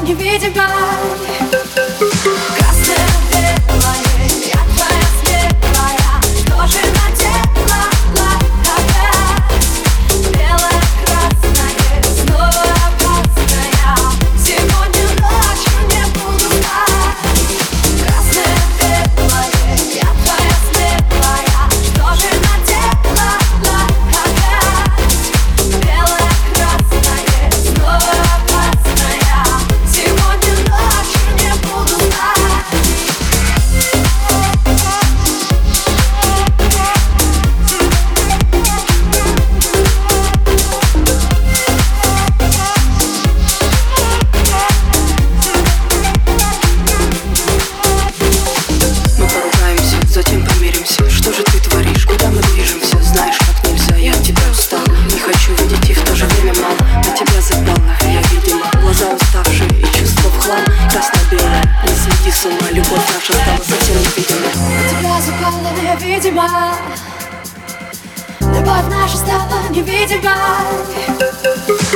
невидимой. Красное, белое, я твоя смелая, тоже надела опять. Белое, красное, снова опасная. Сегодня ночью не буду спать. Красное, белое, я твоя смелая, тоже надела опять. Белое, красное, снова опасная. Сегодня ночью не буду спать. Мы поругаемся, затем помиримся. Что же ты творишь, куда мы движемся? Знаешь, как нельзя, я от тебя устала. Не хочу видеть и в то же время мало. На тебя запала, я видела глаза уставшие и чувства в хлам. Красно-белое, не сойди с ума. Любовь наша стала совсем невидимой. На тебя запала, видимо. Любовь наша стала невидимой.